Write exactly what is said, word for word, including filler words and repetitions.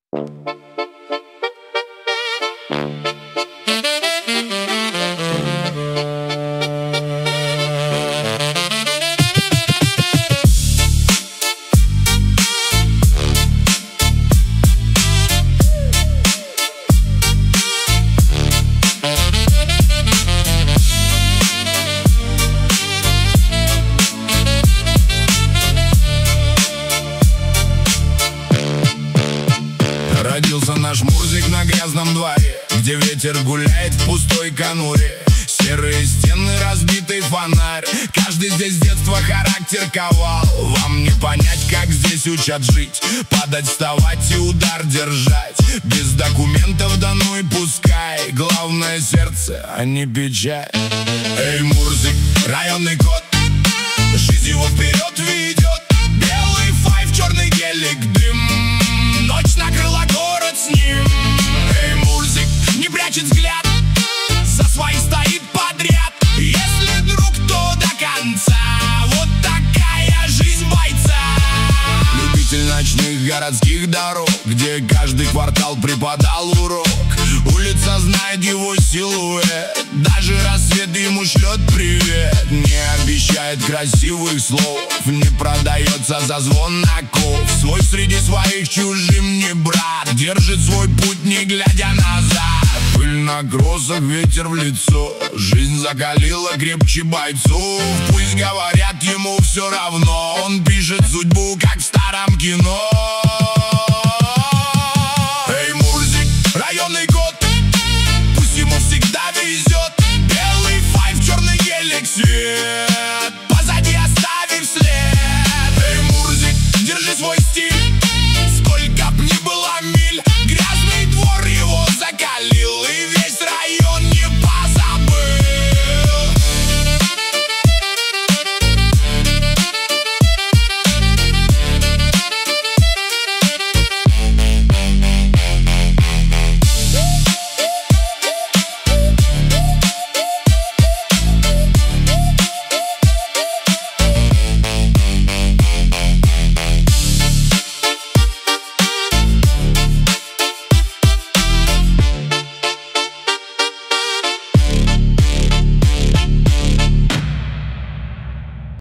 Родился наш Мурзик на грязном дворе, где ветер гуляет в пустой конуре. Серые стены, разбитый фонарь. Каждый здесь с детства характер ковал. Вам не понять, как здесь учат жить. Падать, вставать и удар держать. Без документов, да ну и пускай. Главное сердце, а не печаль. Эй, Мурзик, районный кот, жизнь его вперед ведет. Белый файв, черный гелик, дым. Ночь накрыла город с ним. Эй, Мурзик, не прячет взгляд, за свои стоит подряд. Если друг, то до конца. Вот такая жизнь бойца. Любитель ночных городских дорог, где каждый квартал преподал урок. Улица знает его силуэт, даже рассвет ему шлет привет. Не обещает красивых слов, не продается за звон оков. Свой среди своих, чужим не брат, держит свой путь, не глядя назад. Пыль на кроссах, ветер в лицо, жизнь закалила крепче бойцов. Пусть говорят, ему все равно, он пишет судьбу, как в старом кино.